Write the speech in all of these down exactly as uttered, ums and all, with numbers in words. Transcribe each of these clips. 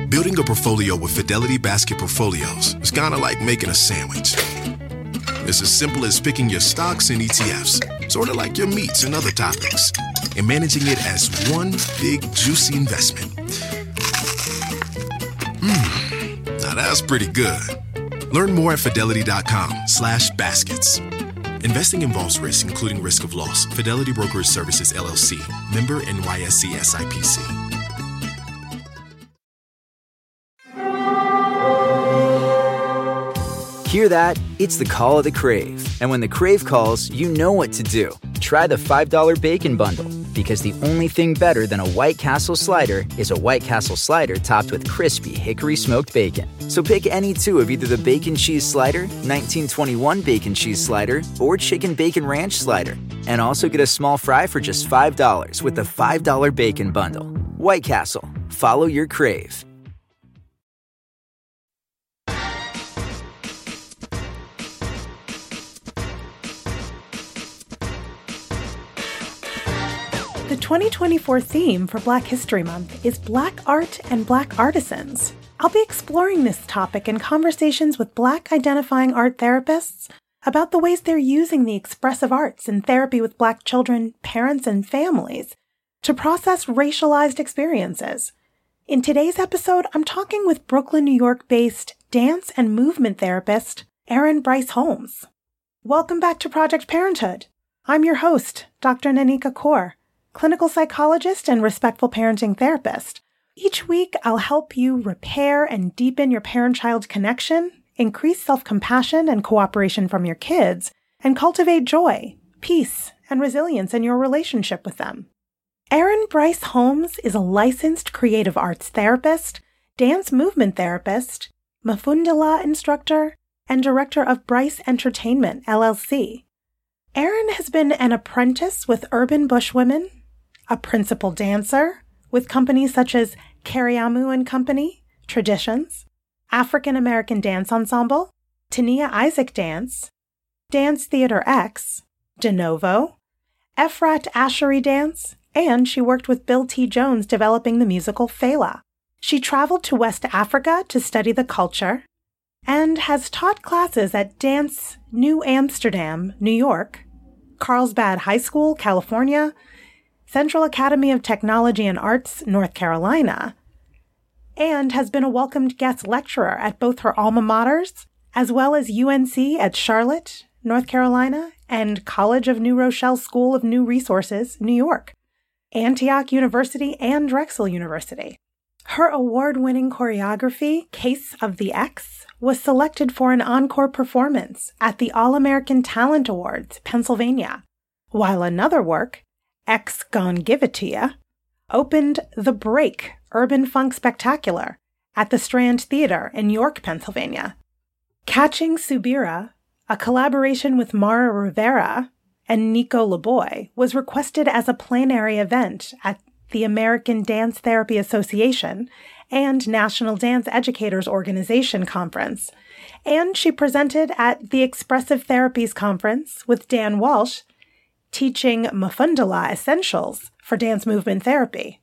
Building a portfolio with Fidelity Basket Portfolios is kind of like making a sandwich. It's as simple as picking your stocks and E T Fs, sort of like your meats and other toppings, and managing it as one big, juicy investment. Mmm, now that's pretty good. Learn more at fidelity.com slash baskets. Investing involves risk, including risk of loss. Fidelity Brokerage Services, L L C. Member N Y S E S I P C. Hear that? It's the call of the Crave. And when the Crave calls, you know what to do. Try the five dollar Bacon Bundle, because the only thing better than a White Castle slider is a White Castle slider topped with crispy hickory smoked bacon. So pick any two of either the Bacon Cheese Slider, nineteen twenty-one Bacon Cheese Slider, or Chicken Bacon Ranch Slider. And also get a small fry for just five dollars with the five dollar Bacon Bundle. White Castle. Follow your Crave. The twenty twenty-four theme for Black History Month is Black Art and Black Artisans. I'll be exploring this topic in conversations with Black identifying art therapists about the ways they're using the expressive arts in therapy with Black children, parents, and families to process racialized experiences. In today's episode, I'm talking with Brooklyn, New York-based dance and movement therapist Erin Bryce Holmes. Welcome back to Project Parenthood. I'm your host, Doctor Nanika Kaur, clinical psychologist and respectful parenting therapist. Each week, I'll help you repair and deepen your parent-child connection, increase self-compassion and cooperation from your kids, and cultivate joy, peace, and resilience in your relationship with them. Erin Bryce Holmes is a licensed creative arts therapist, dance movement therapist, Mafundala instructor, and director of Bryce Entertainment, L L C. Erin has been an apprentice with Urban Bushwomen, a principal dancer with companies such as Kariamu and Company, Traditions, African American Dance Ensemble, Tania Isaac Dance, Dance Theater X, De Novo, Efrat Ashery Dance, and she worked with Bill T. Jones developing the musical Fela. She traveled to West Africa to study the culture and has taught classes at Dance New Amsterdam, New York, Carlsbad High School, California, Central Academy of Technology and Arts, North Carolina, and has been a welcomed guest lecturer at both her alma maters, as well as U N C at Charlotte, North Carolina, and College of New Rochelle School of New Resources, New York, Antioch University, and Drexel University. Her award-winning choreography, Case of the X, was selected for an encore performance at the All-American Talent Awards, Pennsylvania, while another work, X Gon Give It To Ya, opened The Break Urban Funk Spectacular at the Strand Theater in York, Pennsylvania. Catching Subira, a collaboration with Mara Rivera and Nico LeBoy, was requested as a plenary event at the American Dance Therapy Association and National Dance Educators Organization Conference, and she presented at the Expressive Therapies Conference with Dan Walsh, teaching Mafundala Essentials for Dance Movement Therapy.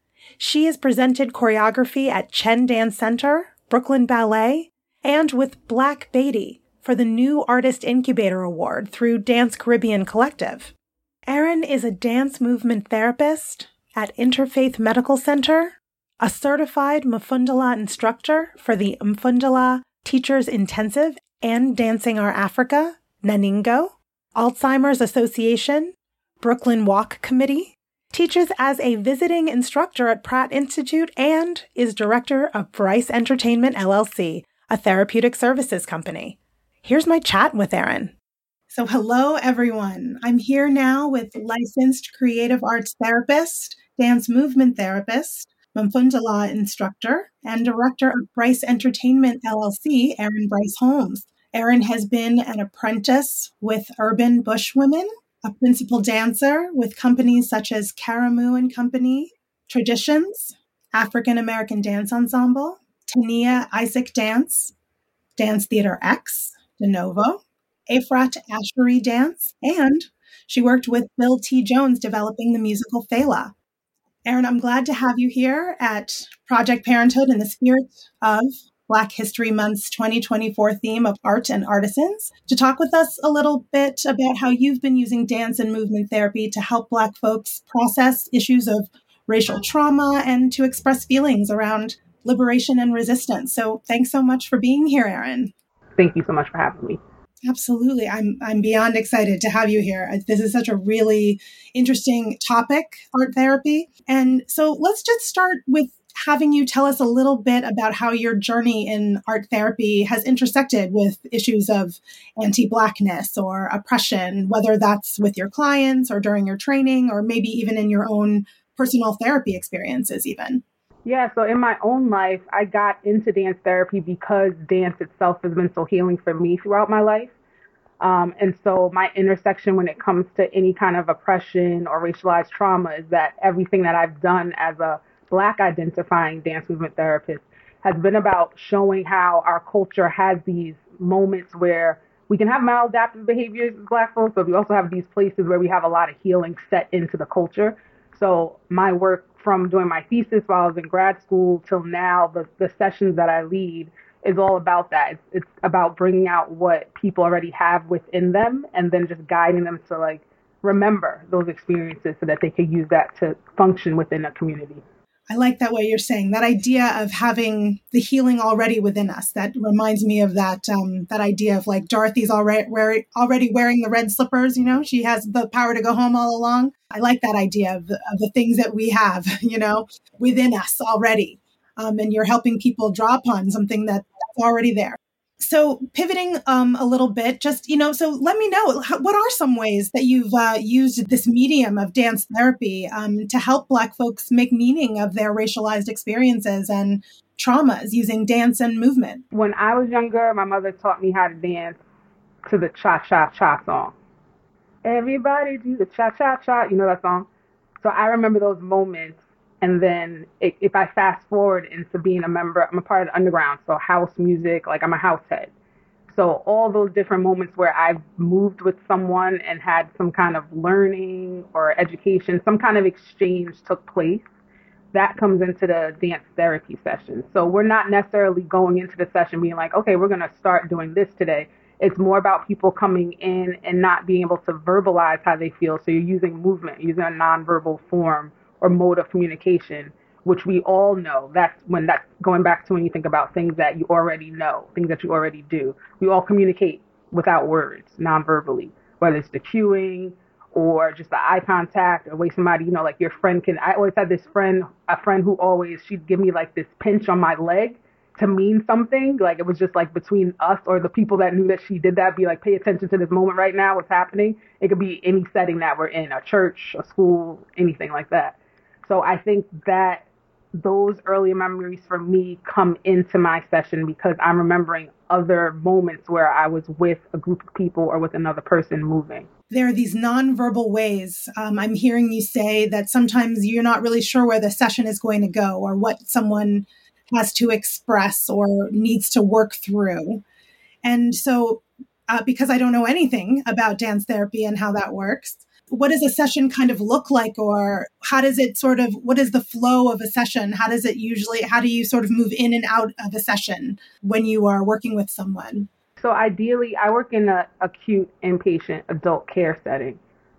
She has presented choreography at Chen Dance Center, Brooklyn Ballet, and with Black Beatty for the New Artist Incubator Award through Dance Caribbean Collective. Erin is a dance movement therapist at Interfaith Medical Center, a certified Mafundala instructor for the Mfundala Teachers Intensive and Dancing Our Africa, Naningo, Alzheimer's Association, Brooklyn Walk Committee, teaches as a visiting instructor at Pratt Institute, and is director of Bryce Entertainment, L L C, a therapeutic services company. Here's my chat with Erin. So hello, everyone. I'm here now with licensed creative arts therapist, dance movement therapist, Mfundala instructor, and director of Bryce Entertainment, L L C, Erin Bryce Holmes. Erin has been an apprentice with Urban Bushwomen, a principal dancer with companies such as Karamu and Company, Traditions, African American Dance Ensemble, Tania Isaac Dance, Dance Theater X, De Novo, Efrat Ashery Dance, and she worked with Bill T. Jones developing the musical Fela. Erin, I'm glad to have you here at Project Parenthood in the spirit of Black History Month's twenty twenty-four theme of art and artisans to talk with us a little bit about how you've been using dance and movement therapy to help Black folks process issues of racial trauma and to express feelings around liberation and resistance. So thanks so much for being here, Erin. Thank you so much for having me. Absolutely. I'm I'm beyond excited to have you here. This is such a really interesting topic, art therapy. And so let's just start with having you tell us a little bit about how your journey in art therapy has intersected with issues of anti-Blackness or oppression, whether that's with your clients or during your training, or maybe even in your own personal therapy experiences even. Yeah, so in my own life, I got into dance therapy because dance itself has been so healing for me throughout my life. Um, and so my intersection when it comes to any kind of oppression or racialized trauma is that everything that I've done as a Black identifying dance movement therapist has been about showing how our culture has these moments where we can have maladaptive behaviors as Black folks, but we also have these places where we have a lot of healing set into the culture. So my work from doing my thesis while I was in grad school till now, the, the sessions that I lead is all about that. It's, it's about bringing out what people already have within them and then just guiding them to like remember those experiences so that they can use that to function within a community. I like that way you're saying, that idea of having the healing already within us. That reminds me of that um, that idea of like Dorothy's already, wear, already wearing the red slippers, you know, she has the power to go home all along. I like that idea of the, of the things that we have, you know, within us already. Um, and you're helping people draw upon something that, that's already there. So pivoting um, a little bit, just, you know, so let me know, how, what are some ways that you've uh, used this medium of dance therapy um, to help Black folks make meaning of their racialized experiences and traumas using dance and movement? When I was younger, my mother taught me how to dance to the cha-cha-cha song. Everybody do the cha-cha-cha, you know that song? So I remember those moments. And then it, if I fast forward into being a member, I'm a part of the underground, so house music, like I'm a house head. So all those different moments where I've moved with someone and had some kind of learning or education, some kind of exchange took place, that comes into the dance therapy session. So we're not necessarily going into the session being like, okay, we're going to start doing this today. It's more about people coming in and not being able to verbalize how they feel. So you're using movement, using a nonverbal form or mode of communication, which we all know. That's when that's going back to when you think about things that you already know, things that you already do. We all communicate without words, non-verbally, whether it's the cueing or just the eye contact or the way somebody, you know, like your friend can, I always had this friend, a friend who always, she'd give me like this pinch on my leg to mean something. Like it was just like between us or the people that knew that she did that, be like, pay attention to this moment right now, what's happening. It could be any setting that we're in, a church, a school, anything like that. So I think that those early memories for me come into my session because I'm remembering other moments where I was with a group of people or with another person moving. There are these nonverbal ways. Um, I'm hearing you say that sometimes you're not really sure where the session is going to go or what someone has to express or needs to work through. And so uh, because I don't know anything about dance therapy and how that works, what does a session kind of look like, or how does it sort of, what is the flow of a session? How does it usually, how do you sort of move in and out of a session when you are working with someone? So ideally, I work in an acute inpatient adult care setting.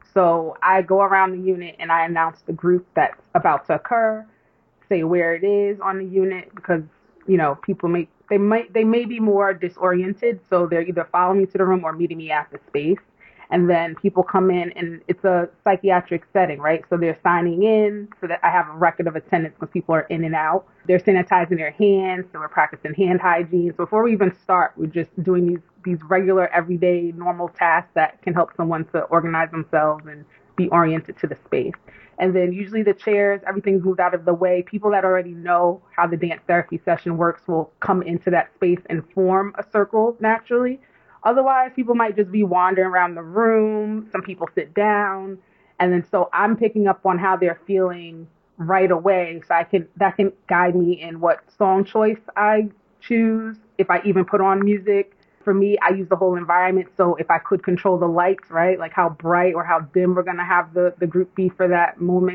So I go around the unit and I announce the group that's about to occur, say where it is on the unit, because, you know, people may, they might, they may be more disoriented. So they're either following me to the room or meeting me at the space. And then people come in and it's a psychiatric setting, right? So they're signing in so that I have a record of attendance because people are in and out. They're sanitizing their hands. So we're practicing hand hygiene. So before we even start, we're just doing these, these regular, everyday, normal tasks that can help someone to organize themselves and be oriented to the space. And then usually the chairs, everything's moved out of the way. People that already know how the dance therapy session works will come into that space and form a circle naturally. Otherwise, people might just be wandering around the room. Some people sit down. And then so I'm picking up on how they're feeling right away. So I can, that can guide me in what song choice I choose, if I even put on music. For me, I use the whole environment. So if I could control the lights, right, like how bright or how dim we're going to have the, the group be for that moment.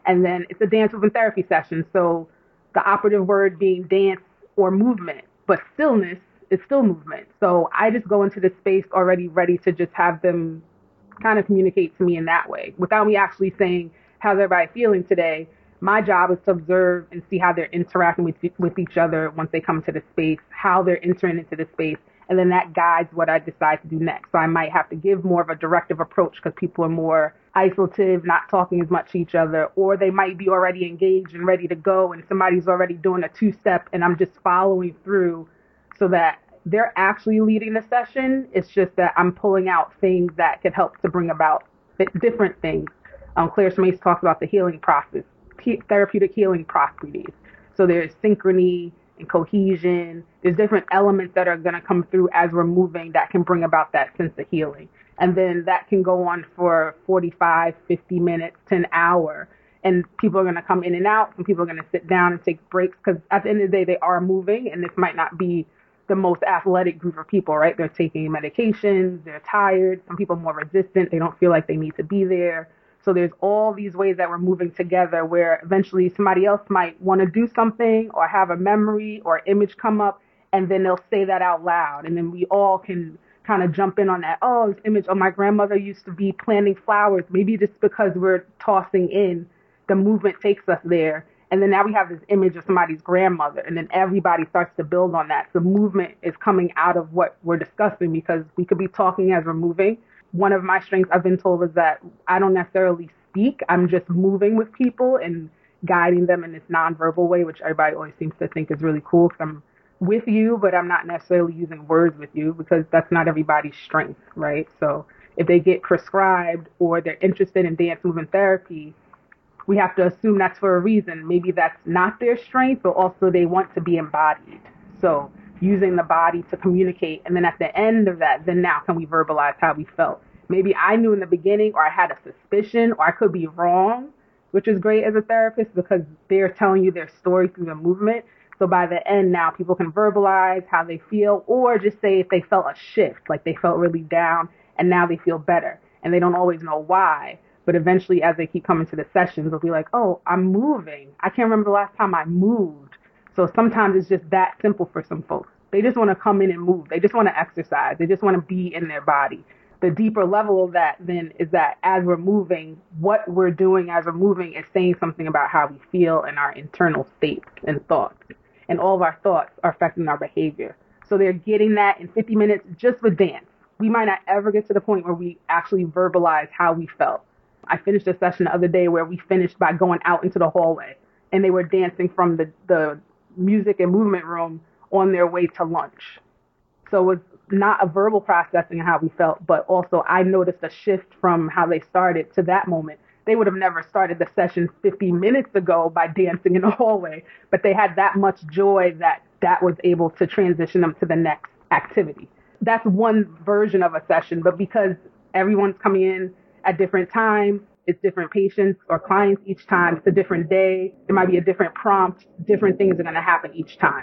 And then it's a dance movement therapy session. So the operative word being dance or movement, but stillness is still movement. So I just go into the space already ready to just have them kind of communicate to me in that way without me actually saying, how's everybody feeling today? My job is to observe and see how they're interacting with, with each other once they come to the space, how they're entering into the space. And then that guides what I decide to do next. So I might have to give more of a directive approach because people are more isolative, not talking as much to each other, or they might be already engaged and ready to go and somebody's already doing a two-step and I'm just following through so that they're actually leading the session. It's just that I'm pulling out things that could help to bring about different things. Um, Claire Schmace talks about the healing process, therapeutic healing properties. So there's synchrony and cohesion. There's different elements that are going to come through as we're moving that can bring about that sense of healing. And then that can go on for forty-five, fifty minutes to an hour. And people are going to come in and out. Some people are going to sit down and take breaks because at the end of the day, they are moving. And this might not be the most athletic group of people, right? They're taking medications. They're tired. Some people are more resistant. They don't feel like they need to be there. So there's all these ways that we're moving together where eventually somebody else might want to do something or have a memory or image come up, and then they'll say that out loud. And then we all can kind of jump in on that. Oh, this image, oh, my grandmother used to be planting flowers. Maybe just because we're tossing in, the movement takes us there. And then now we have this image of somebody's grandmother, and then everybody starts to build on that. The movement is coming out of what we're discussing because we could be talking as we're moving. One of my strengths I've been told is that I don't necessarily speak. I'm just moving with people and guiding them in this nonverbal way, which everybody always seems to think is really cool because I'm with you, but I'm not necessarily using words with you because that's not everybody's strength, right? So if they get prescribed or they're interested in dance movement therapy, we have to assume that's for a reason. Maybe that's not their strength, but also they want to be embodied. So using the body to communicate. And then at the end of that, then now can we verbalize how we felt? Maybe I knew in the beginning, or I had a suspicion, or I could be wrong, which is great as a therapist because they're telling you their story through the movement. So by the end now, people can verbalize how they feel, or just say if they felt a shift, like they felt really down and now they feel better. And they don't always know why. But eventually, as they keep coming to the sessions, they'll be like, oh, I'm moving. I can't remember the last time I moved. So sometimes it's just that simple for some folks. They just want to come in and move. They just want to exercise. They just want to be in their body. The deeper level of that then is that as we're moving, what we're doing as we're moving is saying something about how we feel and our internal states and thoughts. And all of our thoughts are affecting our behavior. So they're getting that in fifty minutes just with dance. We might not ever get to the point where we actually verbalize how we felt. I finished a session the other day where we finished by going out into the hallway and they were dancing from the, the music and movement room on their way to lunch. So it was not a verbal processing of how we felt, but also I noticed a shift from how they started to that moment. They would have never started the session fifty minutes ago by dancing in the hallway, but they had that much joy that that was able to transition them to the next activity. That's one version of a session, but because everyone's coming in at different times, it's different patients or clients each time, it's a different day, there might be a different prompt, different things are going to happen each time.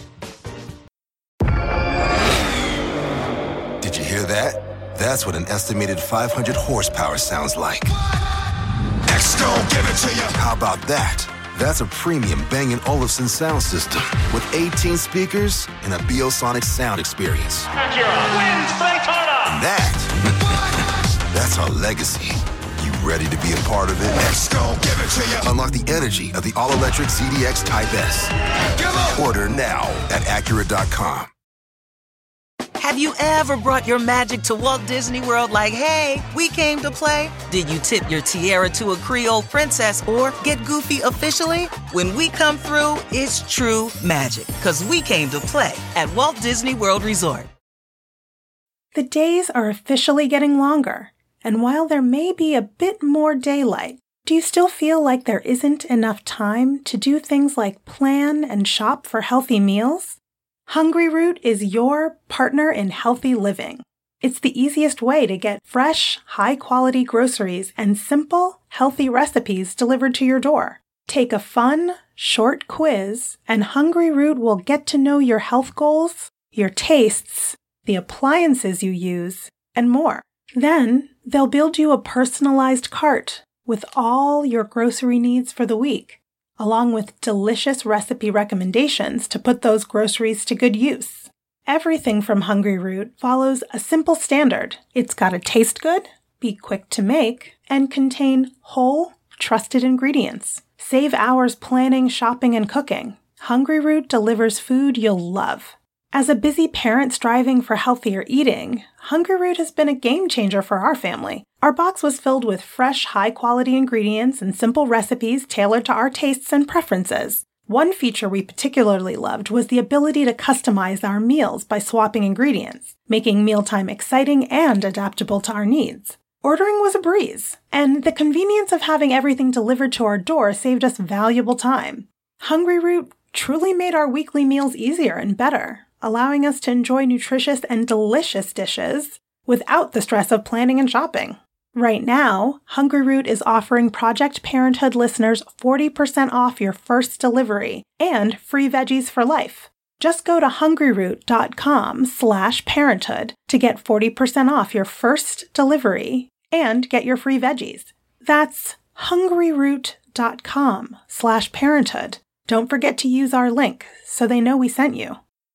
Did you hear that? That's what an estimated five hundred horsepower sounds like. Next, gon' give it to you. How about that? That's a premium Bang and Olufsen sound system with eighteen speakers and a Biosonic sound experience. Wins Daytona. And that, that's our legacy. You ready to be a part of it? Next, gon' give it to you. Unlock the energy of the all-electric Z D X Type S. Order now at Acura dot com. Have you ever brought your magic to Walt Disney World like, hey, we came to play? Did you tip your tiara to a Creole princess or get goofy officially? When we come through, it's true magic, because we came to play at Walt Disney World Resort. The days are officially getting longer, and while there may be a bit more daylight, do you still feel like there isn't enough time to do things like plan and shop for healthy meals? Hungryroot is your partner in healthy living. It's the easiest way to get fresh, high-quality groceries and simple, healthy recipes delivered to your door. Take a fun, short quiz, and Hungryroot will get to know your health goals, your tastes, the appliances you use, and more. Then, they'll build you a personalized cart with all your grocery needs for the week, along with delicious recipe recommendations to put those groceries to good use. Everything from Hungryroot follows a simple standard. It's got to taste good, be quick to make, and contain whole, trusted ingredients. Save hours planning, shopping, and cooking. Hungryroot delivers food you'll love. As a busy parent striving for healthier eating, Hungryroot has been a game changer for our family. Our box was filled with fresh, high-quality ingredients and simple recipes tailored to our tastes and preferences. One feature we particularly loved was the ability to customize our meals by swapping ingredients, making mealtime exciting and adaptable to our needs. Ordering was a breeze, and the convenience of having everything delivered to our door saved us valuable time. Hungryroot truly made our weekly meals easier and better, allowing us to enjoy nutritious and delicious dishes without the stress of planning and shopping. Right now, Hungryroot is offering Project Parenthood listeners forty percent off your first delivery and free veggies for life. Just go to hungryroot.com slash parenthood to get forty percent off your first delivery and get your free veggies. That's hungryroot.com slash parenthood. Don't forget to use our link so they know we sent you.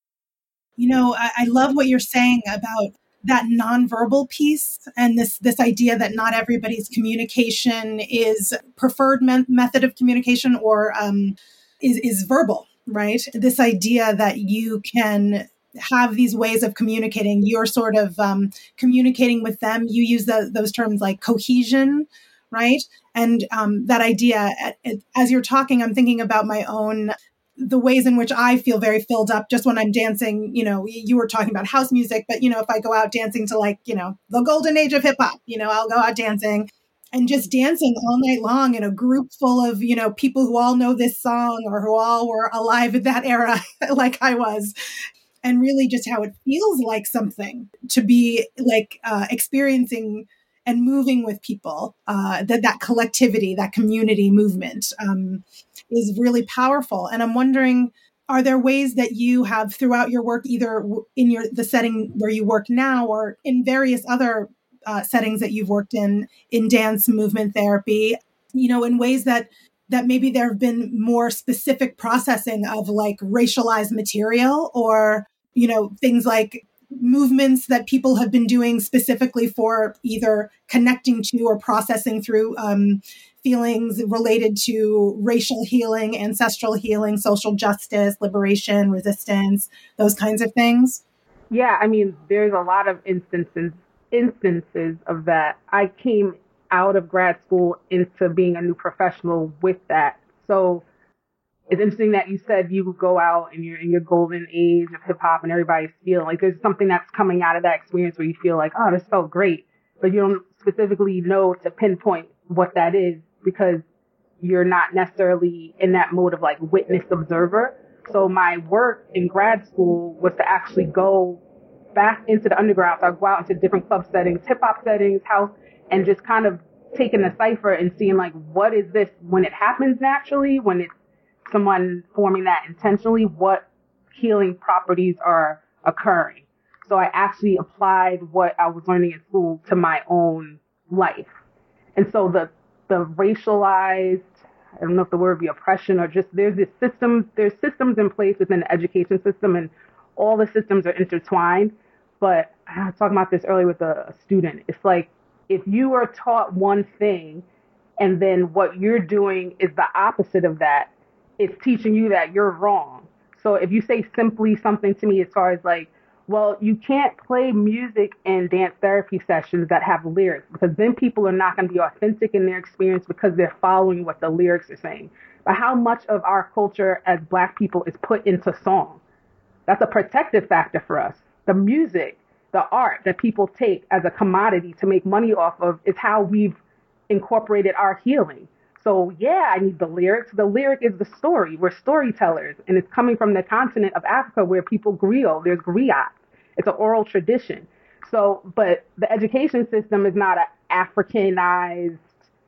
You know, I, I love what you're saying about that nonverbal piece and this this idea that not everybody's communication is preferred me- method of communication or um, is, is verbal, right? This idea that you can have these ways of communicating. You're sort of um, communicating with them. You use the, those terms like cohesion, right? And um, that idea, as you're talking, I'm thinking about my own the ways in which I feel very filled up just when I'm dancing. You know, you were talking about house music, but, you know, if I go out dancing to like, you know, the golden age of hip hop, you know, I'll go out dancing and just dancing all night long in a group full of, you know, people who all know this song or who all were alive at that era like I was. And really just how it feels like something to be like uh, experiencing and moving with people, uh, that that collectivity, that community movement um, is really powerful. And I'm wondering, are there ways that you have throughout your work, either in your the setting where you work now or in various other uh, settings that you've worked in, in dance movement therapy, you know, in ways that that maybe there have been more specific processing of like racialized material or, you know, things like movements that people have been doing specifically for either connecting to or processing through um, feelings related to racial healing, ancestral healing, social justice, liberation, resistance, those kinds of things? Yeah, I mean, there's a lot of instances instances of that. I came out of grad school into being a new professional with that. So it's interesting that you said you would go out and you're in your golden age of hip hop and everybody's feeling like there's something that's coming out of that experience where you feel like, oh, this felt great, but you don't specifically know to pinpoint what that is because you're not necessarily in that mode of like witness observer. So my work in grad school was to actually go back into the underground. So I go out into different club settings, hip hop settings, house, and just kind of taking a cipher and seeing like, what is this when it happens naturally, when it's someone forming that intentionally, what healing properties are occurring. So I actually applied what I was learning in school to my own life. And so the the racialized, I don't know if the word would be oppression or just there's this system, there's systems in place within the education system and all the systems are intertwined. But I was talking about this earlier with a, a student. It's like if you are taught one thing and then what you're doing is the opposite of that, it's teaching you that you're wrong. So if you say simply something to me as far as like, well, you can't play music in dance therapy sessions that have lyrics because then people are not going to be authentic in their experience because they're following what the lyrics are saying. But how much of our culture as Black people is put into song? That's a protective factor for us. The music, the art that people take as a commodity to make money off of is how we've incorporated our healing. So yeah, I need the lyrics. The lyric is the story. We're storytellers, and it's coming from the continent of Africa where people griot. There's griot. It's an oral tradition. So, but the education system is not an Africanized,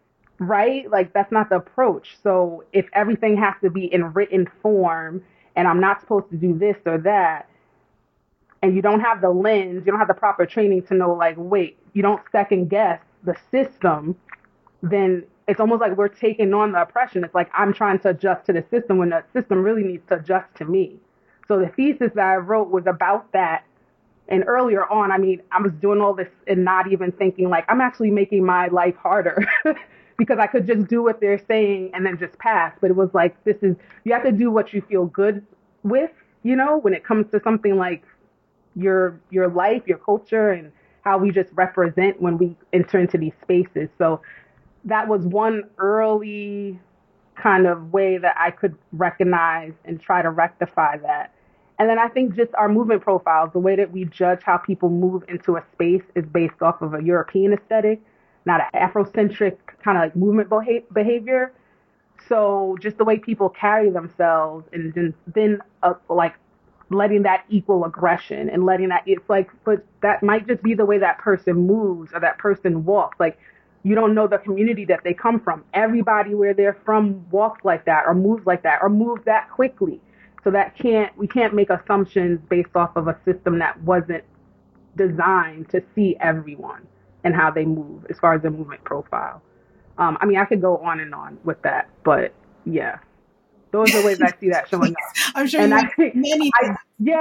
right? Like that's not the approach. So if everything has to be in written form, and I'm not supposed to do this or that, and you don't have the lens, you don't have the proper training to know, like, wait, you don't second guess the system, then it's almost like we're taking on the oppression. It's like I'm trying to adjust to the system when the system really needs to adjust to me. So the thesis that I wrote was about that. And earlier on, I mean, I was doing all this and not even thinking like I'm actually making my life harder because I could just do what they're saying and then just pass. But it was like, this is, you have to do what you feel good with, you know, when it comes to something like your your life, your culture, and how we just represent when we enter into these spaces. So that was one early kind of way that I could recognize and try to rectify that. And then I think just our movement profiles, the way that we judge how people move into a space is based off of a European aesthetic, not an Afrocentric kind of like movement behavior. So just the way people carry themselves and then, then uh, like letting that equal aggression and letting that, it's like, but that might just be the way that person moves or that person walks. Like, you don't know the community that they come from. Everybody where they're from walks like that or moves like that or moves that quickly. So that can't, we can't make assumptions based off of a system that wasn't designed to see everyone and how they move as far as their movement profile. Um, I mean, I could go on and on with that, but yeah, those are ways I see that showing up. I'm sure and you I, have many I, yeah.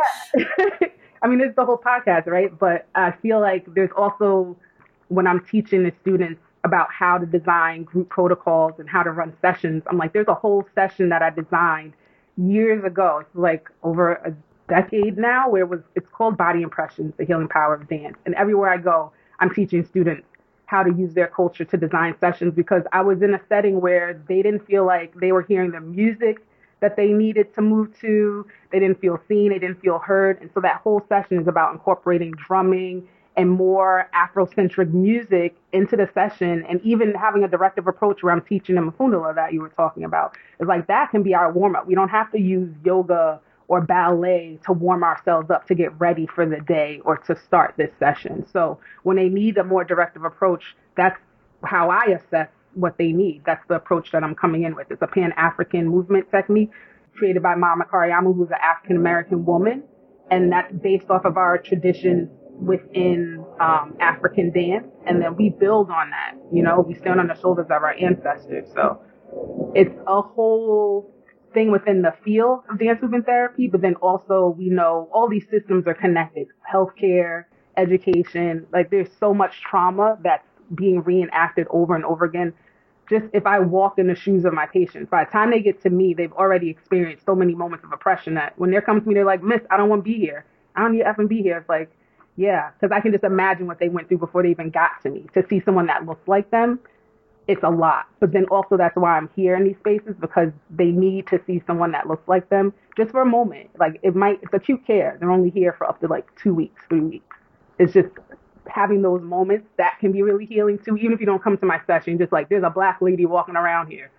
I mean, it's the whole podcast, right? But I feel like there's also, when I'm teaching the students about how to design group protocols and how to run sessions, I'm like, there's a whole session that I designed years ago. It's like over a decade now, where it was, it's called Body Impressions, the Healing Power of Dance. And everywhere I go, I'm teaching students how to use their culture to design sessions, because I was in a setting where they didn't feel like they were hearing the music that they needed to move to. They didn't feel seen. They didn't feel heard. And so that whole session is about incorporating drumming and more Afrocentric music into the session, and even having a directive approach where I'm teaching them Mafundala that you were talking about. It's like that can be our warm-up. We don't have to use yoga or ballet to warm ourselves up to get ready for the day or to start this session. So when they need a more directive approach, that's how I assess what they need. That's the approach that I'm coming in with. It's a Pan-African movement technique created by Mama Kariamu, who's an African-American woman, and that's based off of our traditions within um, African dance, and then we build on that. You know, we stand on the shoulders of our ancestors. So it's a whole thing within the field of dance movement therapy, but then also we know all these systems are connected. Healthcare, education, like there's so much trauma that's being reenacted over and over again. Just if I walk in the shoes of my patients, by the time they get to me, they've already experienced so many moments of oppression that when they're coming to me, they're like, Miss, I don't want to be here. I don't need to effing be here. It's like, yeah, because I can just imagine what they went through before they even got to me. To see someone that looks like them, it's a lot. But then also that's why I'm here in these spaces, because they need to see someone that looks like them just for a moment. Like it might, it's acute care. They're only here for up to like two weeks, three weeks. It's just having those moments that can be really healing too. Even if you don't come to my session, just like there's a black lady walking around here.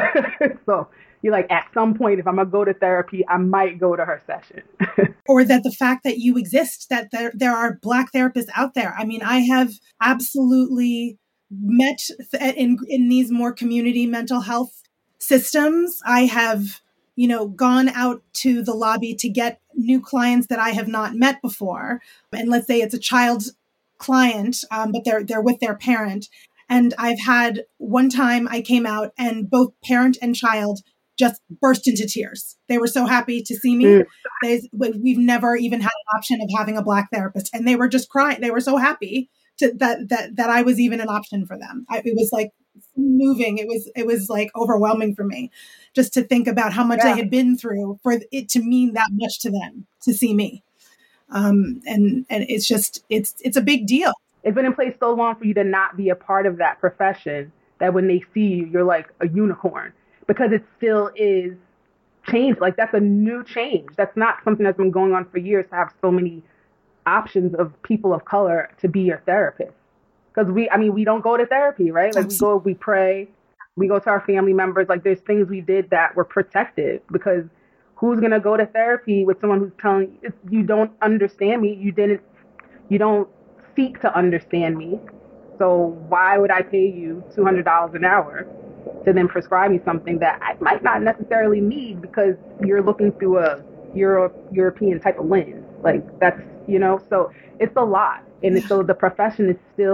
So you're like, at some point, if I'm going to go to therapy, I might go to her session. Or that the fact that you exist, that there, there are Black therapists out there. I mean, I have absolutely met th- in, in these more community mental health systems. I have, you know, gone out to the lobby to get new clients that I have not met before. And let's say it's a child client, um, but they're they're with their parent. And I've had one time I came out and both parent and child just burst into tears. They were so happy to see me. Mm. They, we've never even had an option of having a Black therapist. And they were just crying. They were so happy to, that, that, that I was even an option for them. I, it was like moving. It was, it was like overwhelming for me just to think about how much yeah. they had been through for it to mean that much to them, to see me. Um, and, and it's just, it's, it's a big deal. It's been in place so long for you to not be a part of that profession that when they see you, you're like a unicorn, because it still is change. Like that's a new change. That's not something that's been going on for years, to have so many options of people of color to be your therapist. Because we, I mean, we don't go to therapy, right? Like we go, we pray, we go to our family members. Like there's things we did that were protected, because who's going to go to therapy with someone who's telling you, you don't understand me. You didn't, you don't seek to understand me. So why would I pay you two hundred dollars an hour to then prescribe me something that I might not necessarily need, because you're looking through a Euro, European type of lens? Like that's, you know, so it's a lot. And so the profession is still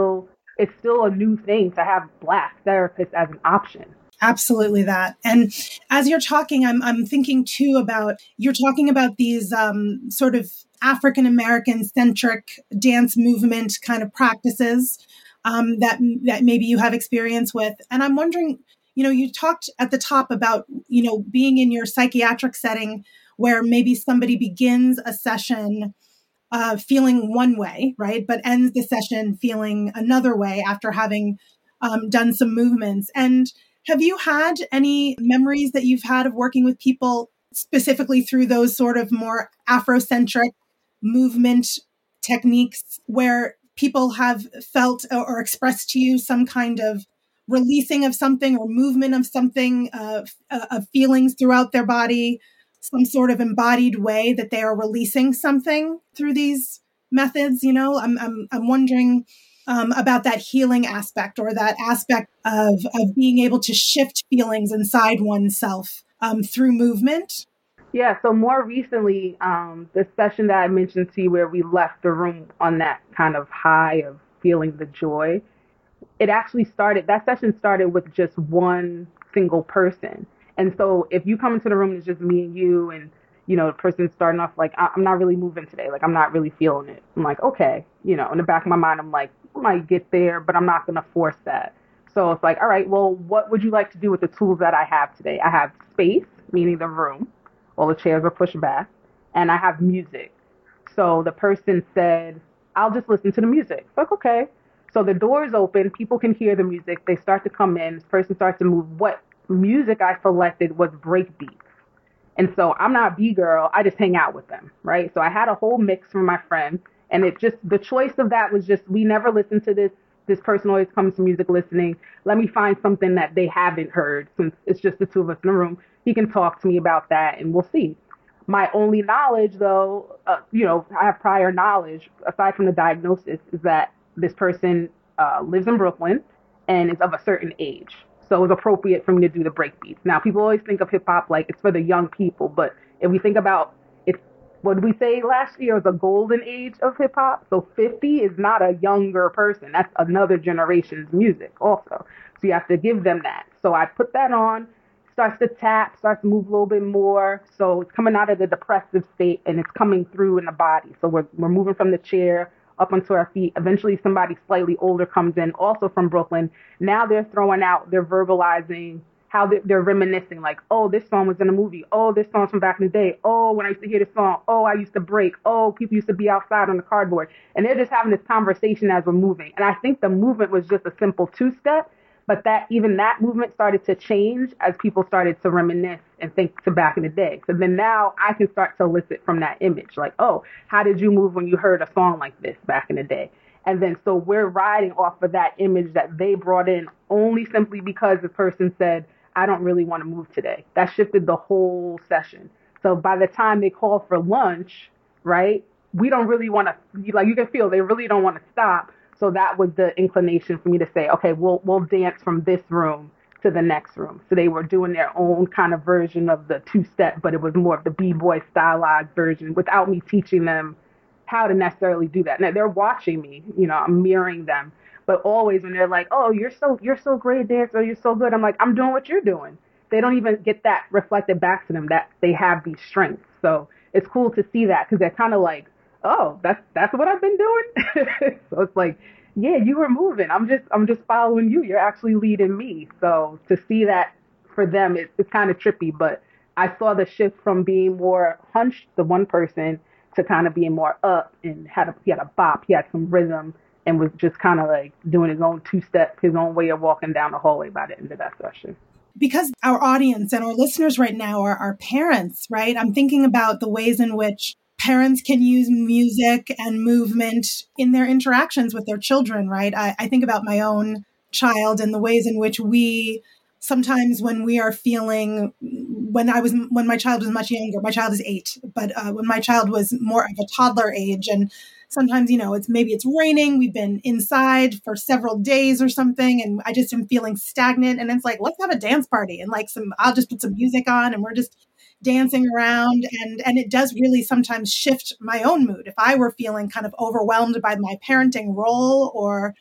it's still a new thing to have Black therapists as an option. Absolutely that. And as you're talking, I'm I'm thinking too about, you're talking about these um, sort of African-American centric dance movement kind of practices um, that that maybe you have experience with. And I'm wondering, you know, you talked at the top about, you know, being in your psychiatric setting where maybe somebody begins a session uh, feeling one way, right, but ends the session feeling another way after having um, done some movements. And have you had any memories that you've had of working with people specifically through those sort of more Afrocentric movement techniques where people have felt or expressed to you some kind of releasing of something or movement of something, uh, of feelings throughout their body, some sort of embodied way that they are releasing something through these methods? You know, I'm I'm I'm wondering Um, about that healing aspect or that aspect of, of being able to shift feelings inside oneself um, through movement? Yeah, so more recently, um, the session that I mentioned to you where we left the room on that kind of high of feeling the joy, it actually started, that session started with just one single person. And so if you come into the room, it's just me and you, and you know, the person's starting off like, I'm not really moving today. Like, I'm not really feeling it. I'm like, okay. You know, in the back of my mind, I'm like, I might get there, but I'm not going to force that. So it's like, all right, well, what would you like to do with the tools that I have today? I have space, meaning the room. All the chairs are pushed back. And I have music. So the person said, I'll just listen to the music. It's like, okay. So the doors open. People can hear the music. They start to come in. This person starts to move. What music I selected was break beats. And so I'm not B-girl. I just hang out with them, right? So I had a whole mix from my friend. And it just, the choice of that was just, we never listened to this. This person always comes to music listening. Let me find something that they haven't heard since it's just the two of us in the room. He can talk to me about that and we'll see. My only knowledge, though, uh, you know, I have prior knowledge, aside from the diagnosis, is that this person uh, lives in Brooklyn and is of a certain age. So it was appropriate for me to do the breakbeats. Now, people always think of hip hop like it's for the young people, but if we think about it, what did we say last year was a golden age of hip hop? So fifty is not a younger person. That's another generation's music also. So you have to give them that. So I put that on, starts to tap, starts to move a little bit more. So it's coming out of the depressive state and it's coming through in the body. So we're we're moving from the chair up onto our feet. Eventually somebody slightly older comes in, also from Brooklyn. Now they're throwing out, they're verbalizing how they're, they're reminiscing, like, oh, this song was in a movie. Oh, this song's from back in the day. Oh, when I used to hear this song. Oh, I used to break. Oh, people used to be outside on the cardboard. And they're just having this conversation as we're moving. And I think the movement was just a simple two-step, but that even that movement started to change as people started to reminisce and think to back in the day. So then now I can start to elicit from that image, like, oh, how did you move when you heard a song like this back in the day? And then so we're riding off of that image that they brought in only simply because the person said, I don't really want to move today. That shifted the whole session. So by the time they call for lunch, right, we don't really want to, like you can feel they really don't want to stop. So that was the inclination for me to say, okay, we'll we'll dance from this room to the next room. So they were doing their own kind of version of the two-step, but it was more of the B-boy stylized version without me teaching them how to necessarily do that. Now they're watching me, you know, I'm mirroring them. But always when they're like, oh, you're so you're so great dancer, you're so good. I'm like, I'm doing what you're doing. They don't even get that reflected back to them that they have these strengths. So it's cool to see that because they're kind of like, oh, that's that's what I've been doing. So it's like, yeah, you were moving. I'm just I'm just following you. You're actually leading me. So to see that for them, it, it's kind of trippy. But I saw the shift from being more hunched, the one person, to kind of being more up and had a, he had a bop, he had some rhythm. And was just kind of like doing his own two-step, his own way of walking down the hallway by the end of that session. Because our audience and our listeners right now are our parents, right? I'm thinking about the ways in which parents can use music and movement in their interactions with their children, right? I, I think about my own child and the ways in which we sometimes when we are feeling, when I was, when my child was much younger, my child is eight, but uh, when my child was more of a toddler age and sometimes, you know, it's maybe it's raining. We've been inside for several days or something. And I just am feeling stagnant. And it's like, let's have a dance party and like some, I'll just put some music on and we're just dancing around. And, and it does really sometimes shift my own mood. If I were feeling kind of overwhelmed by my parenting role or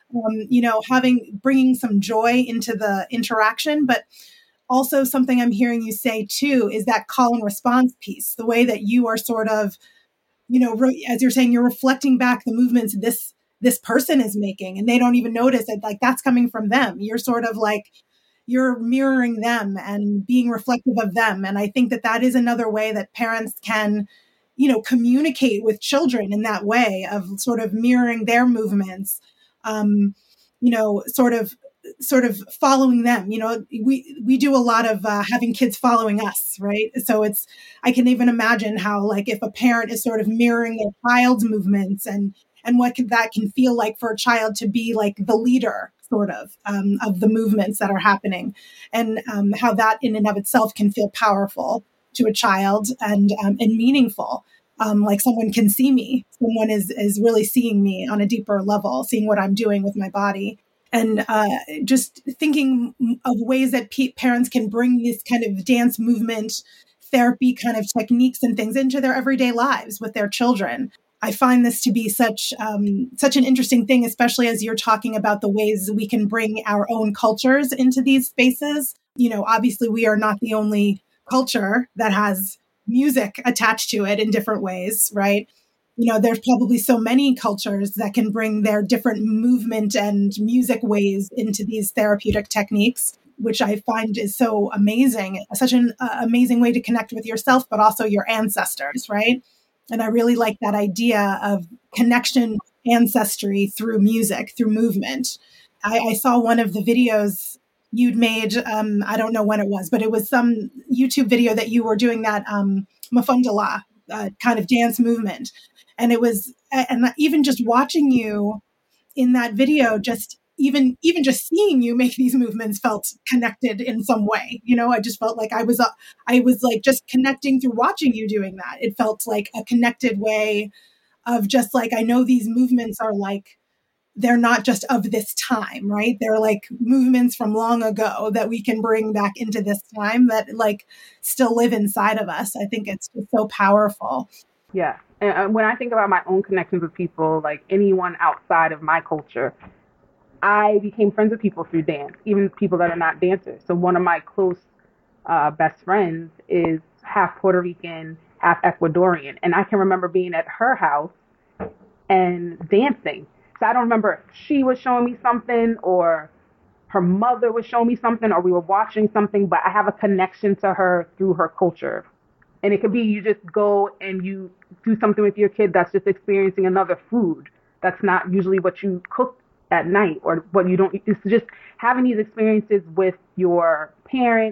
um, you know, having, bringing some joy into the interaction. But also something I'm hearing you say too, is that call and response piece, the way that you are sort of, you know, re- as you're saying, you're reflecting back the movements this, this person is making, and they don't even notice it. Like that's coming from them. You're sort of like, you're mirroring them and being reflective of them. And I think that that is another way that parents can, you know, communicate with children in that way of sort of mirroring their movements, um, you know, sort of, sort of following them. You know, we, we do a lot of uh, having kids following us, right? So it's, I can even imagine how, like, if a parent is sort of mirroring their child's movements and, and what can, that can feel like for a child to be like the leader sort of, um, of the movements that are happening, and um, how that in and of itself can feel powerful to a child and, um, and meaningful. Um, like someone can see me, someone is, is really seeing me on a deeper level, seeing what I'm doing with my body. And uh, just thinking of ways that pe- parents can bring this kind of dance movement therapy kind of techniques and things into their everyday lives with their children. I find this to be such um, such an interesting thing, especially as you're talking about the ways we can bring our own cultures into these spaces. You know, obviously we are not the only culture that has music attached to it in different ways, right? You know, there's probably so many cultures that can bring their different movement and music ways into these therapeutic techniques, which I find is so amazing, such an uh, amazing way to connect with yourself, but also your ancestors, right? And I really like that idea of connection, ancestry through music, through movement. I, I saw one of the videos you'd made, um, I don't know when it was, but it was some YouTube video that you were doing that um, Mafundala uh, kind of dance movement. And it was, and even just watching you in that video, just even, even just seeing you make these movements felt connected in some way. You know, I just felt like I was, uh, I was like just connecting through watching you doing that. It felt like a connected way of just like, I know these movements are like, they're not just of this time, right? They're like movements from long ago that we can bring back into this time that like still live inside of us. I think it's just so powerful. Yeah. And when I think about my own connections with people, like anyone outside of my culture, I became friends with people through dance, even people that are not dancers. So one of my close uh, best friends is half Puerto Rican, half Ecuadorian. And I can remember being at her house and dancing. So I don't remember if she was showing me something or her mother was showing me something or we were watching something, but I have a connection to her through her culture. And it could be you just go and you do something with your kid that's just experiencing another food. That's not usually what you cook at night or what you don't. It's just having these experiences with your parent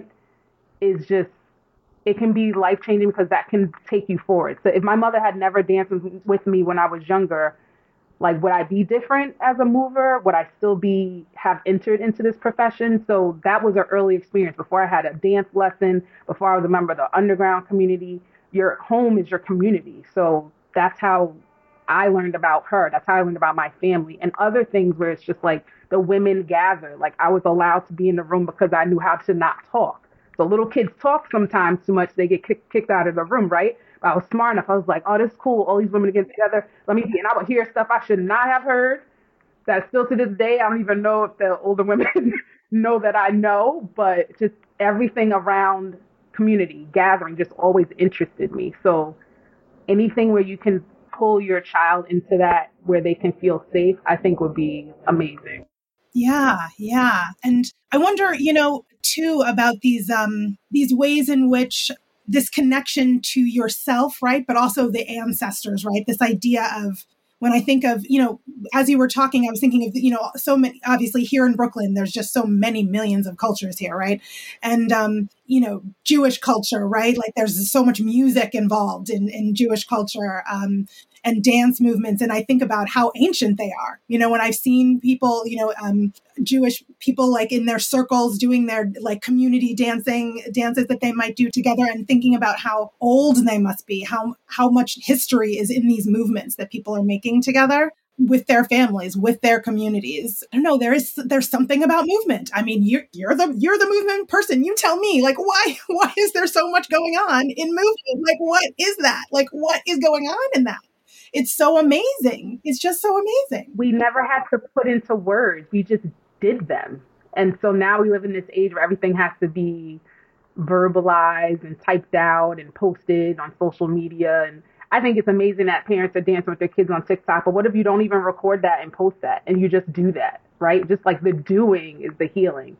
is just, it can be life-changing because that can take you forward. So if my mother had never danced with me when I was younger, like, would I be different as a mover? Would I still be, have entered into this profession? So that was an early experience before I had a dance lesson, before I was a member of the underground community. Your home is your community. So that's how I learned about her. That's how I learned about my family and other things where it's just like the women gather. Like I was allowed to be in the room because I knew how to not talk. So little kids talk sometimes too much. They get kicked, kicked out of the room, right? I was smart enough. I was like, oh, this is cool. All these women get together. Let me be. And I would hear stuff I should not have heard. That still to this day, I don't even know if the older women know that I know. But just everything around community, gathering, just always interested me. So anything where you can pull your child into that, where they can feel safe, I think would be amazing. Yeah, yeah. And I wonder, you know, too, about these um, these ways in which this connection to yourself, right? But also the ancestors, right? This idea of, when I think of, you know, as you were talking, I was thinking of, you know, so many, obviously here in Brooklyn, there's just so many millions of cultures here, right? And, um, you know, Jewish culture, right? Like there's so much music involved in, in Jewish culture, um, and dance movements. And I think about how ancient they are. You know, when I've seen people, you know, um, Jewish people like in their circles doing their like community dancing dances that they might do together, and thinking about how old they must be, how, how much history is in these movements that people are making together with their families, with their communities. I don't know. There is, there's something about movement. I mean, you're, you're the, you're the movement person. You tell me, like, why, why is there so much going on in movement? Like, what is that? Like, what is going on in that? it's so amazing. It's just so amazing. We never had to put into words. We just did them. And so now we live in this age where everything has to be verbalized and typed out and posted on social media. And I think it's amazing that parents are dancing with their kids on TikTok. But what if you don't even record that and post that and you just do that, right? Just like the doing is the healing.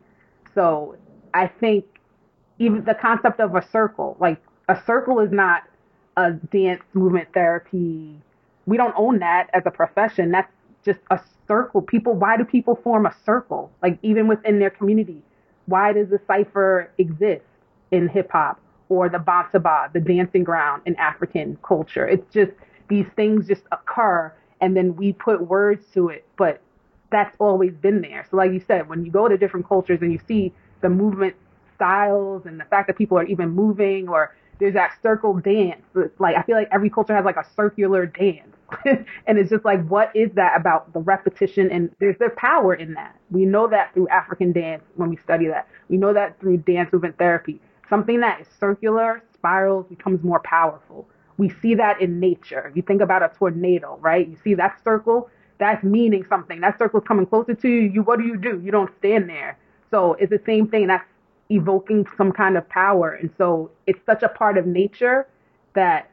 So I think even the concept of a circle, like a circle is not a dance movement therapy. We don't own that as a profession. That's just a circle. People, why do people form a circle? Like even within their community, why does the cipher exist in hip hop or the Bantaba, the dancing ground in African culture? It's just these things just occur and then we put words to it, but that's always been there. So like you said, when you go to different cultures and you see the movement styles and the fact that people are even moving, or there's that circle dance. Like, I feel like every culture has like a circular dance. And it's just like, what is that about the repetition? And there's there's power in that. We know that through African dance when we study that. We know that through dance movement therapy. Something that is circular, spirals, becomes more powerful. We see that in nature. You think about a tornado, right? You see that circle, that's meaning something. That circle's coming closer to you. You, what do you do? You don't stand there. So it's the same thing. That's evoking some kind of power. And so it's such a part of nature that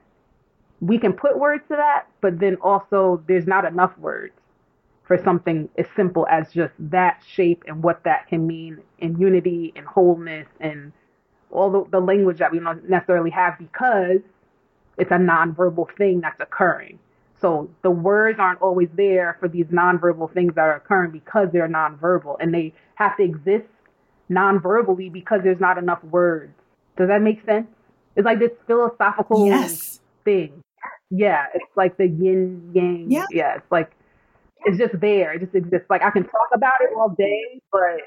we can put words to that, but then also there's not enough words for something as simple as just that shape and what that can mean in unity and wholeness and all the, the language that we don't necessarily have because it's a nonverbal thing that's occurring. So the words aren't always there for these nonverbal things that are occurring because they're nonverbal, and they have to exist non-verbally because there's not enough words. Does that make sense? It's like this philosophical yes. thing. Yeah, it's like the yin yang. Yeah. yeah, it's like it's just there. It just exists. Like I can talk about it all day, but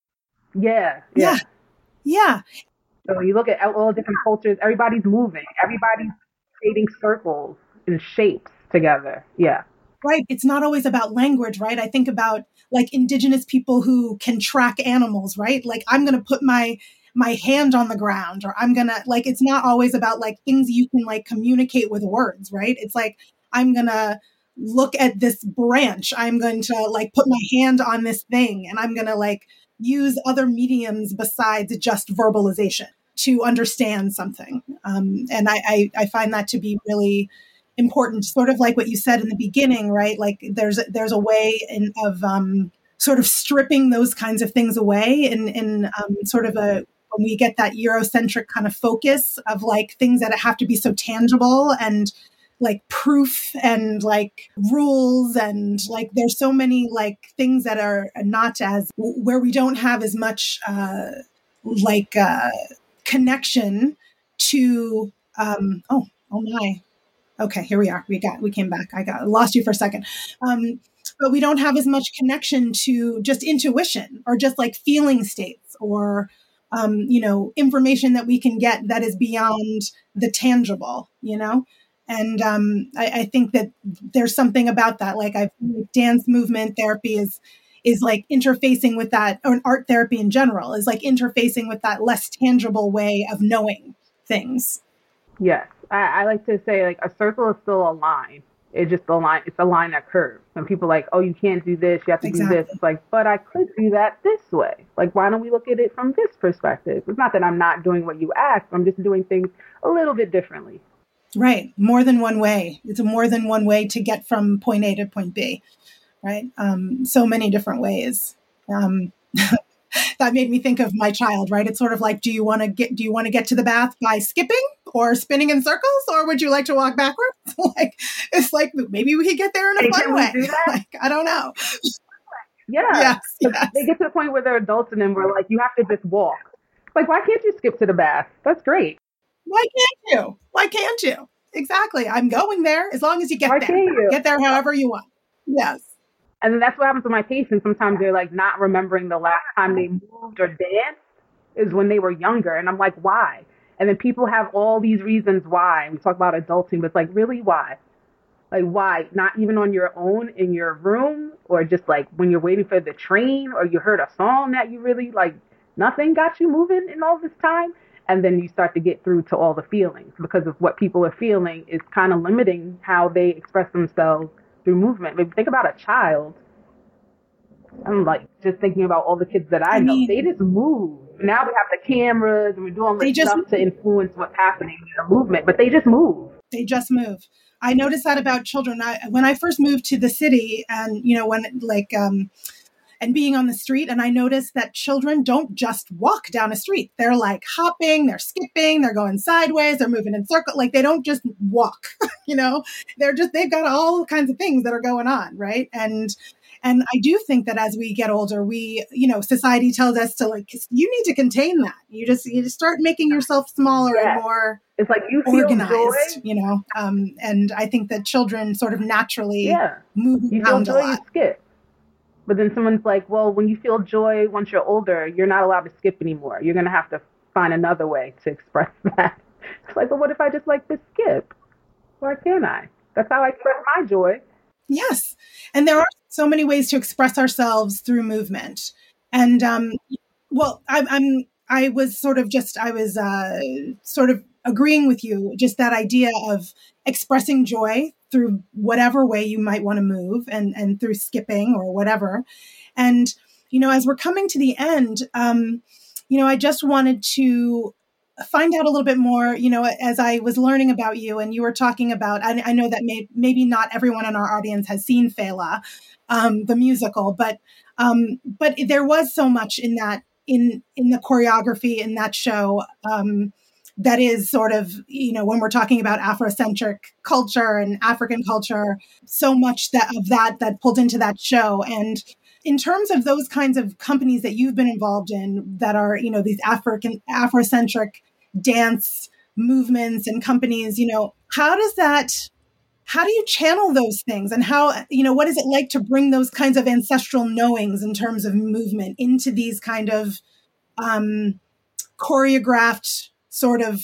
yeah, yeah, yeah, yeah. So you look at all different cultures. Everybody's moving. Everybody's creating circles and shapes together. Yeah. Right. It's not always about language, right? I think about like indigenous people who can track animals, right? Like I'm going to put my my hand on the ground, or I'm going to like, it's not always about like things you can like communicate with words, right? It's like, I'm going to look at this branch. I'm going to like put my hand on this thing, and I'm going to like use other mediums besides just verbalization to understand something. Um, and I, I, I find that to be really important, sort of like what you said in the beginning, right? Like there's a, there's a way in, of um, sort of stripping those kinds of things away, and in, in um, sort of a when we get that Eurocentric kind of focus of like things that have to be so tangible and like proof and like rules, and like there's so many like things that are not as where we don't have as much uh, like uh, connection to um, oh oh my. Okay, here we are. We got, we came back. I got lost you for a second. Um, but we don't have as much connection to just intuition or just like feeling states or, um, you know, information that we can get that is beyond the tangible, you know? And um, I, I think that there's something about that. Like I've dance movement therapy is, is like interfacing with that, or art therapy in general is like interfacing with that less tangible way of knowing things. Yes. I, I like to say like a circle is still a line. It's just a line. It's a line that curves. And people are like, oh, you can't do this. You have to exactly. do this. It's like, but I could do that this way. Like, why don't we look at it from this perspective? It's not that I'm not doing what you asked. I'm just doing things a little bit differently. Right. More than one way. It's a more than one way to get from point A to point B. Right. Um, so many different ways. Um, that made me think of my child, right? It's sort of like, do you want to get, do you want to get to the bath by skipping or spinning in circles, or would you like to walk backwards? Like, it's like, maybe we could get there in a Hey, fun can we way. do that? Like, I don't know. Yeah. Yes, yes. They get to the point where they're adults and then we're like, you have to just walk. Like, why can't you skip to the bath? That's great. Why can't you? Why can't you? Exactly. I'm going there as long as you get Why there. can't you? Get there however you want. Yes. And then that's what happens with my patients. Sometimes they're like not remembering the last time they moved or danced is when they were younger. And I'm like, why? And then people have all these reasons why. We talk about adulting, but it's like, really, why? Like, why? Not even on your own in your room, or just like when you're waiting for the train, or you heard a song that you really like, nothing got you moving in all this time. And then you start to get through to all the feelings, because of what people are feeling is kind of limiting how they express themselves through movement. But think about a child. I'm like just thinking about all the kids that I, I know. Mean, they just move. Now we have the cameras and we're doing all this stuff to influence what's happening in the movement, but they just move. They just move. I noticed that about children. I, when I first moved to the city, and you know, when like um, and being on the street, and I noticed that children don't just walk down a street. They're like hopping, they're skipping, they're going sideways, they're moving in circles. Like they don't just walk. You know, they're just they've got all kinds of things that are going on, right? And And I do think that as we get older, we, you know, society tells us to like, you need to contain that. You just, you just start making yourself smaller yeah. and more it's like you feel organized, joy. you know? Um, and I think that children sort of naturally yeah. move you around feel joy, a lot. You skip. But then someone's like, well, when you feel joy, once you're older, you're not allowed to skip anymore. You're going to have to find another way to express that. It's like, well, what if I just like to skip? Why can't I? That's how I express my joy. Yes. And there are so many ways to express ourselves through movement. And, um, well, I, I'm, I was sort of just, I was uh, sort of agreeing with you, just that idea of expressing joy through whatever way you might want to move and, and through skipping or whatever. And, you know, as we're coming to the end, um, you know, I just wanted to find out a little bit more, you know, as I was learning about you and you were talking about, I, I know that may, maybe not everyone in our audience has seen Fela, um, the musical, but, um, but there was so much in that, in, in the choreography in that show, um, that is sort of, you know, when we're talking about Afrocentric culture and African culture, so much that of that, that pulled into that show. And in terms of those kinds of companies that you've been involved in that are, you know, these African, Afrocentric dance movements and companies, you know, how does that, how do you channel those things? And how, you know, what is it like to bring those kinds of ancestral knowings in terms of movement into these kind of um, choreographed, sort of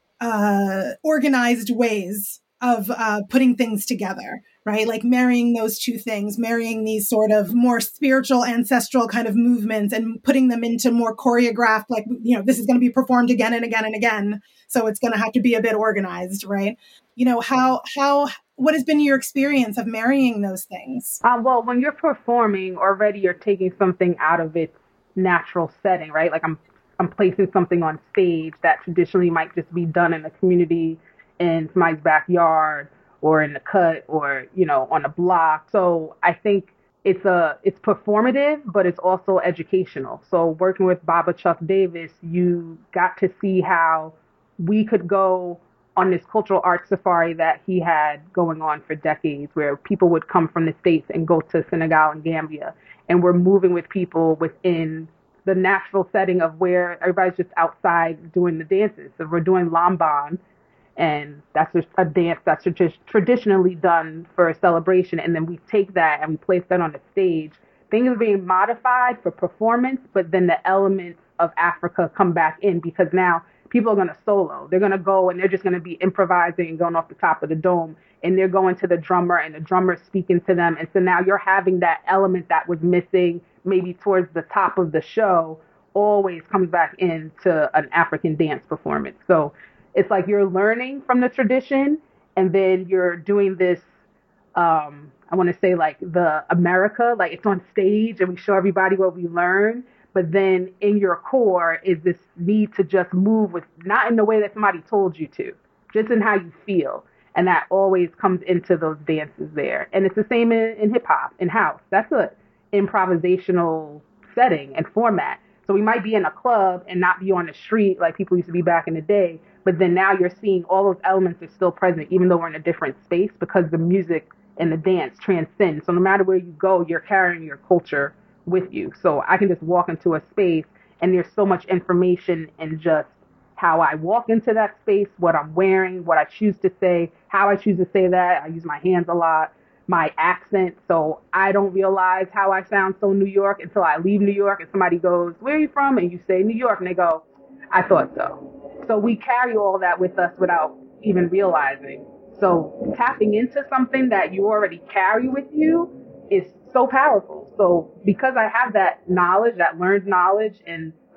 uh, organized ways of uh, putting things together? Right? Like marrying those two things, marrying these sort of more spiritual, ancestral kind of movements and putting them into more choreographed, like, you know, this is going to be performed again and again and again. So it's going to have to be a bit organized, right? You know, how, how, what has been your experience of marrying those things? Um, well, when you're performing already, you're taking something out of its natural setting, right? Like I'm, I'm placing something on stage that traditionally might just be done in a community in somebody's backyard, or in the cut, or, you know, on a block. So I think it's a it's performative, but it's also educational. So working with Baba Chuck Davis, you got to see how we could go on this cultural art safari that he had going on for decades, where people would come from the States and go to Senegal and Gambia. And we're moving with people within the natural setting of where everybody's just outside doing the dances. So we're doing Lamban, and that's just a dance that's just traditionally done for a celebration. And then we take that and we place that on the stage. Things are being modified for performance, but then the elements of Africa come back in, because now people are going to solo. They're going to go and they're just going to be improvising and going off the top of the dome. And they're going to the drummer and the drummer's speaking to them. And so now you're having that element that was missing maybe towards the top of the show always comes back into an African dance performance. So it's like you're learning from the tradition, and then you're doing this, um, I want to say like the America, like it's on stage and we show everybody what we learn. But then in your core is this need to just move with, not in the way that somebody told you to, just in how you feel. And that always comes into those dances there. And it's the same in, in hip hop, in house. That's a improvisational setting and format. So we might be in a club and not be on the street like people used to be back in the day. But then now you're seeing all those elements are still present, even though we're in a different space, because the music and the dance transcend. So no matter where you go, you're carrying your culture with you. So I can just walk into a space and there's so much information in just how I walk into that space, what I'm wearing, what I choose to say, how I choose to say that. I use my hands a lot, my accent. So I don't realize how I sound so New York until I leave New York and somebody goes, where are you from? And you say New York, and they go, I thought so. So we carry all that with us without even realizing. So tapping into something that you already carry with you is so powerful. So because I have that knowledge, that learned knowledge, and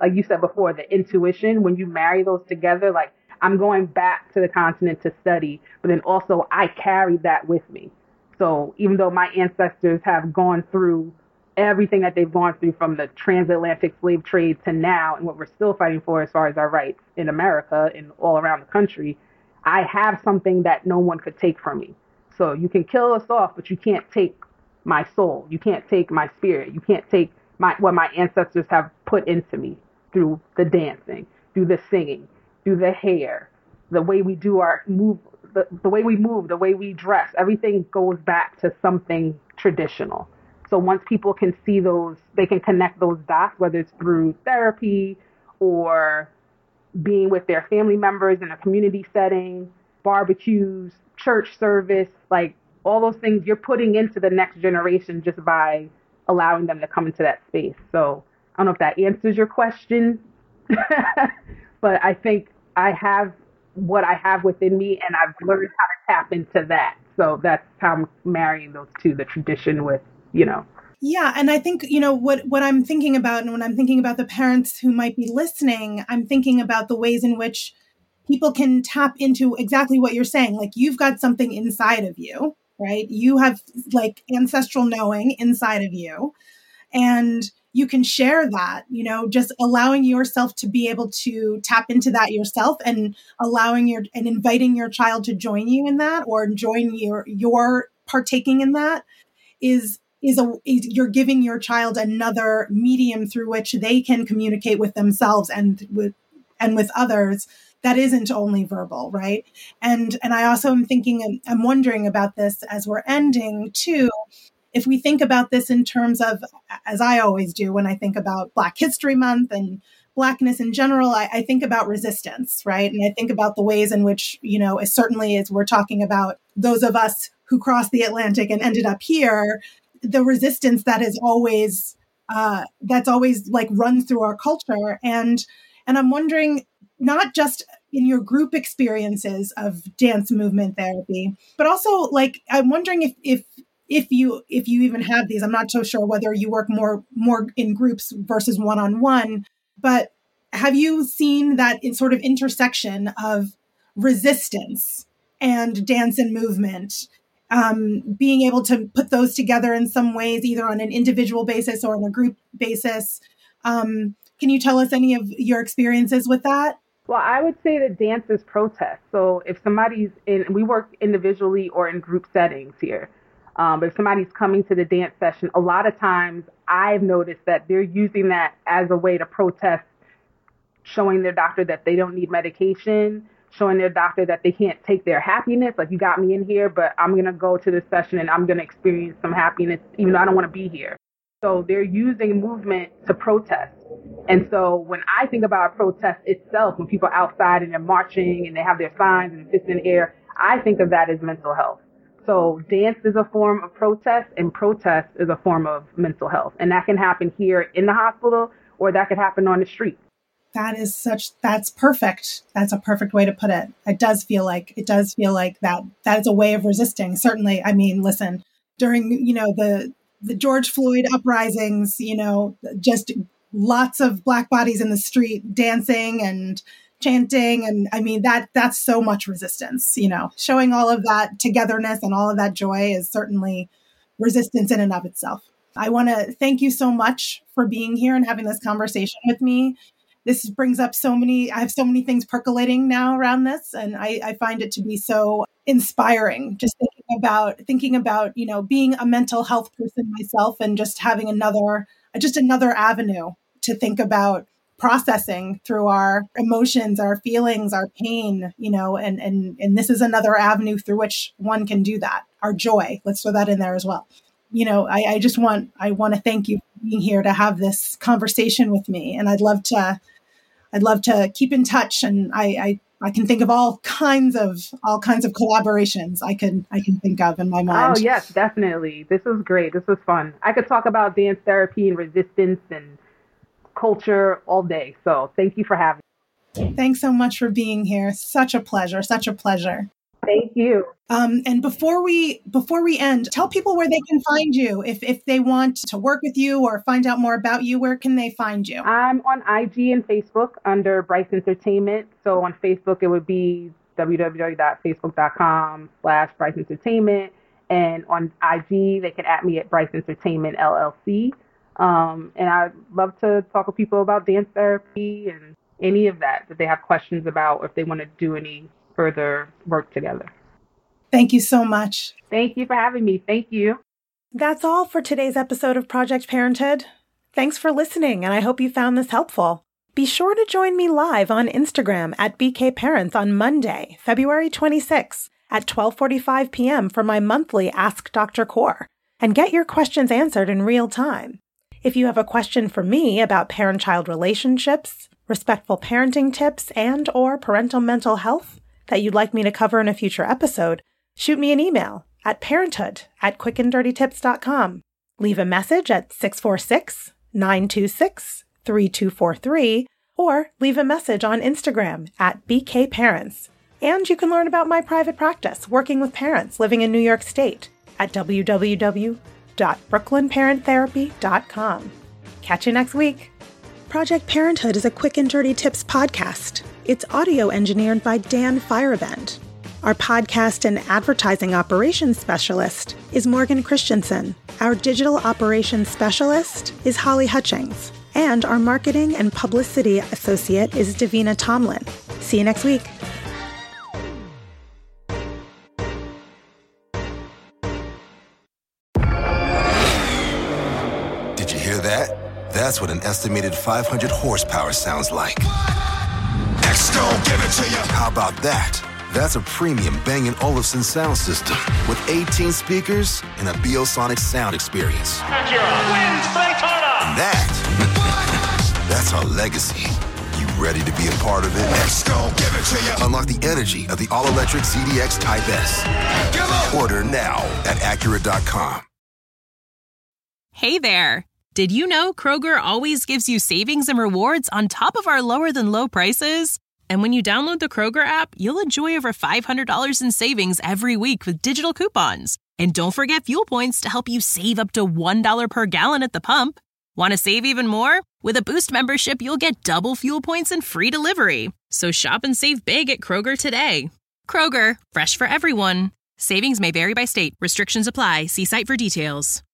like you said before, the intuition, when you marry those together, like I'm going back to the continent to study, but then also I carried that with me. So even though my ancestors have gone through everything that they've gone through from the transatlantic slave trade to now and what we're still fighting for as far as our rights in America and all around the country, I have something that no one could take from me. So you can kill us off, but you can't take my soul. You can't take my spirit. You can't take my what my ancestors have put into me through the dancing, through the singing, through the hair, the way we do our move, the, the way we move, the way we dress. Everything goes back to something traditional. So once people can see those, they can connect those dots, whether it's through therapy or being with their family members in a community setting, barbecues, church service, like all those things you're putting into the next generation just by allowing them to come into that space. So I don't know if that answers your question, but I think I have what I have within me and I've learned how to tap into that. So that's how I'm marrying those two, the tradition with, you know. Yeah. And I think, you know, what, what I'm thinking about, and when I'm thinking about the parents who might be listening, I'm thinking about the ways in which people can tap into exactly what you're saying. Like you've got something inside of you, right? You have like ancestral knowing inside of you, and you can share that, you know, just allowing yourself to be able to tap into that yourself and allowing your, and inviting your child to join you in that or join your, your partaking in that is is a is you're giving your child another medium through which they can communicate with themselves and with and with others that isn't only verbal, right? And and I also am thinking, I'm wondering about this as we're ending too. If we think about this in terms of, as I always do when I think about Black History Month and Blackness in general, I, I think about resistance, right? And I think about the ways in which, you know, as certainly as we're talking about those of us who crossed the Atlantic and ended up here, the resistance that is always, uh, that's always like runs through our culture. And, and I'm wondering, not just in your group experiences of dance movement therapy, but also like, I'm wondering if, if, if you, if you even have these, I'm not so sure whether you work more, more in groups versus one-on-one, but have you seen that in sort of intersection of resistance and dance and movement, um, being able to put those together in some ways, either on an individual basis or on a group basis? Um, can you tell us any of your experiences with that? Well, I would say that dance is protest. So if somebody's in, we work individually or in group settings here. Um, but if somebody's coming to the dance session, a lot of times I've noticed that they're using that as a way to protest, showing their doctor that they don't need medication, showing their doctor that they can't take their happiness. Like, you got me in here, but I'm going to go to this session and I'm going to experience some happiness, even though I don't want to be here. So they're using movement to protest. And so when I think about protest itself, when people are outside and they're marching and they have their signs and fists in the air, I think of that as mental health. So dance is a form of protest and protest is a form of mental health. And that can happen here in the hospital or that could happen on the street. That is such, that's perfect. That's a perfect way to put it. It does feel like, it does feel like that, that is a way of resisting. Certainly. I mean, listen, during, you know, the, the George Floyd uprisings, you know, just lots of Black bodies in the street dancing and chanting. And I mean, that that's so much resistance, you know, showing all of that togetherness and all of that joy is certainly resistance in and of itself. I want to thank you so much for being here and having this conversation with me. This brings up so many, I have so many things percolating now around this. And I, I find it to be so inspiring, just thinking about, thinking about, you know, being a mental health person myself and just having another, just another avenue to think about processing through our emotions, our feelings, our pain, you know, and, and, and this is another avenue through which one can do that. Our joy, let's throw that in there as well. You know, I, I just want, I want to thank you for being here to have this conversation with me. And I'd love to, I'd love to keep in touch. And I, I, I can think of all kinds of, all kinds of collaborations I can, I can think of in my mind. Oh yes, definitely. This was great. This was fun. I could talk about dance therapy and resistance and culture all day. So thank you for having me. Thanks so much for being here. Such a pleasure. Such a pleasure. Thank you. Um, and before we before we end, tell people where they can find you. If if they want to work with you or find out more about you, where can they find you? I'm on I G and Facebook under Bryce Entertainment. So on Facebook, it would be www.facebook.com slash Bryce Entertainment. And on I G, they can at me at Bryce Entertainment L L C. Um, and I'd love to talk with people about dance therapy and any of that, that they have questions about, or if they want to do any further work together. Thank you so much. Thank you for having me. Thank you. That's all for today's episode of Project Parenthood. Thanks for listening, and I hope you found this helpful. Be sure to join me live on Instagram at B K Parents on Monday, February twenty-sixth at twelve forty-five p.m. for my monthly Ask Doctor Core, and get your questions answered in real time. If you have a question for me about parent-child relationships, respectful parenting tips, and or parental mental health that you'd like me to cover in a future episode, shoot me an email at parenthood at quick and dirty tips dot com. Leave a message at six four six, nine two six, three two four three or leave a message on Instagram at B K Parents. And you can learn about my private practice working with parents living in New York State at w w w dot brooklyn parent therapy dot com. Catch you next week. Project Parenthood is a Quick and Dirty Tips podcast. It's audio engineered by Dan Firebend. Our podcast and advertising operations specialist is Morgan Christensen. Our digital operations specialist is Holly Hutchings. And our marketing and publicity associate is Davina Tomlin. See you next week. Did you hear that? That's what an estimated five hundred horsepower sounds like. Next, don't give it to you. How about that? That's a premium Bang and Olufsen sound system with eighteen speakers and a Biosonic sound experience. Acura wins Daytona. And that, that's our legacy. You ready to be a part of it? Next, don't give it to you. Unlock the energy of the all-electric Z D X Type S. Order now at Acura dot com. Hey there. Did you know Kroger always gives you savings and rewards on top of our lower-than-low prices? And when you download the Kroger app, you'll enjoy over five hundred dollars in savings every week with digital coupons. And don't forget fuel points to help you save up to one dollar per gallon at the pump. Want to save even more? With a Boost membership, you'll get double fuel points and free delivery. So shop and save big at Kroger today. Kroger, fresh for everyone. Savings may vary by state. Restrictions apply. See site for details.